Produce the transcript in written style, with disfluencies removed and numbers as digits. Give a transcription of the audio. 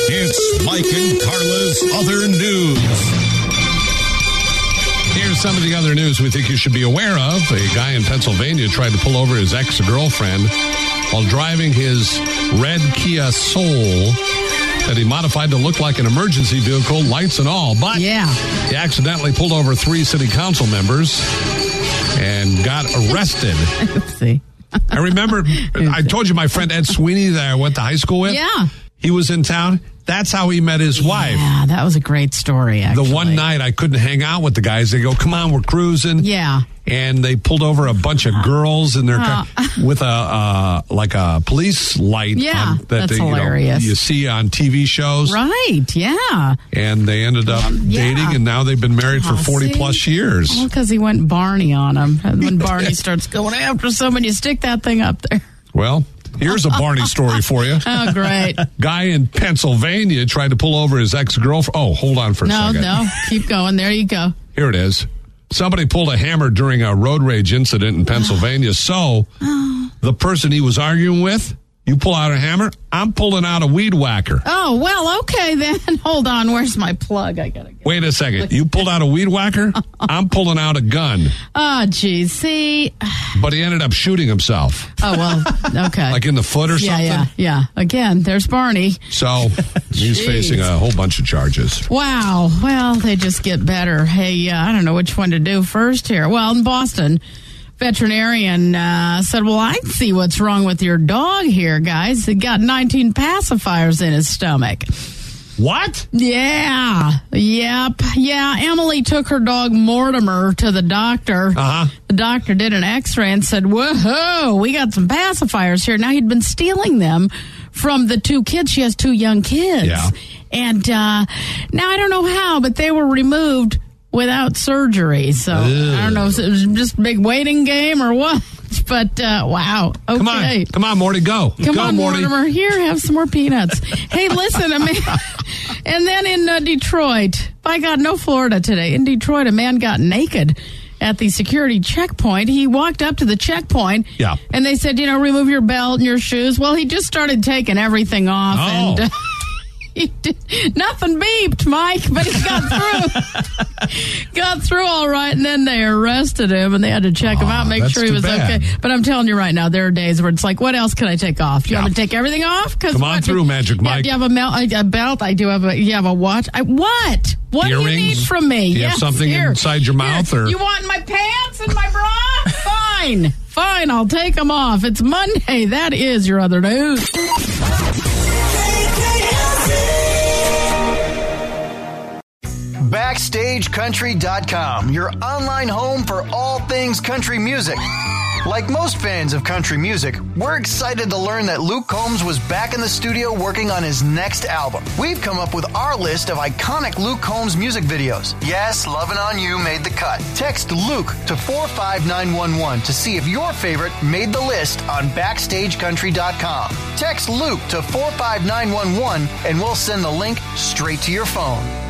It's Mike and Carla's Other News. Here's some of the other news we think you should be aware of. A guy in Pennsylvania tried to pull over his ex-girlfriend while driving his red Kia Soul that he modified to look like an emergency vehicle, lights and all. But he accidentally pulled over 3 city council members and got arrested. Oopsie. I remember, I told you my friend Ed Sweeney that I went to high school with. Yeah. He was in town. That's how he met his wife. Yeah, that was a great story, actually. The one night I couldn't hang out with the guys. They go, come on, we're cruising. Yeah. And they pulled over a bunch of girls in their car with a police light. Yeah, that that's hilarious. You see on TV shows. Right, yeah. And they ended up dating, and now they've been married for 40 plus years. Well, because he went Barney on him. And when Barney starts going after someone, you stick that thing up there. Well, here's a Barney story for you. Oh, great. Guy in Pennsylvania tried to pull over his ex-girlfriend. Oh, hold on for a second. No, keep going. There you go. Here it is. Somebody pulled a hammer during a road rage incident in Pennsylvania. So the person he was arguing with, you pull out a hammer, I'm pulling out a weed whacker. Oh, well, okay then. Hold on. Where's my plug? I got to get. Wait a second. You pulled out a weed whacker? I'm pulling out a gun. Oh, geez. See. But he ended up shooting himself. Oh, well, okay. Like in the foot or something? Yeah. Again, there's Barney. So he's facing a whole bunch of charges. Wow. Well, they just get better. Hey, I don't know which one to do first here. Well, in Boston, veterinarian said, well, I see what's wrong with your dog here, guys. He got 19 pacifiers in his stomach. What? Yeah. Yep. Yeah. Emily took her dog Mortimer to the doctor. The doctor did an x-ray and said, whoa, we got some pacifiers here. Now, he'd been stealing them from the 2 kids. She has 2 young kids. Yeah. And now I don't know how, but they were removed without surgery. So I don't know if it was just a big waiting game or what. But, wow. Okay. Come on, Morty, go. Come go, on, Morty. Mortimer. Here, have some more peanuts. Hey, listen, a man. And then in Detroit, by God, no Florida today. In Detroit, a man got naked at the security checkpoint. He walked up to the checkpoint. Yeah. And they said, remove your belt and your shoes. Well, he just started taking everything off. Oh. And he did, nothing beeped, Mike, but he got through. Got through all right, and then they arrested him, and they had to check him out, make sure he was okay. But I'm telling you right now, there are days where it's like, what else can I take off? Do you want me to take everything off? Come on through, Magic Mike. Do you have a belt? I do have you have a watch? What? What Earrings? do you need from me? Do you have something inside your mouth? Or you want my pants and my bra? Fine, I'll take them off. It's Monday. That is your other news. BackstageCountry.com, your online home for all things country music. Like most fans of country music, we're excited to learn that Luke Combs was back in the studio working on his next album. We've come up with our list of iconic Luke Combs music videos. Yes, Lovin' On You made the cut. Text Luke to 45911 to see if your favorite made the list on BackstageCountry.com. Text Luke to 45911 and we'll send the link straight to your phone.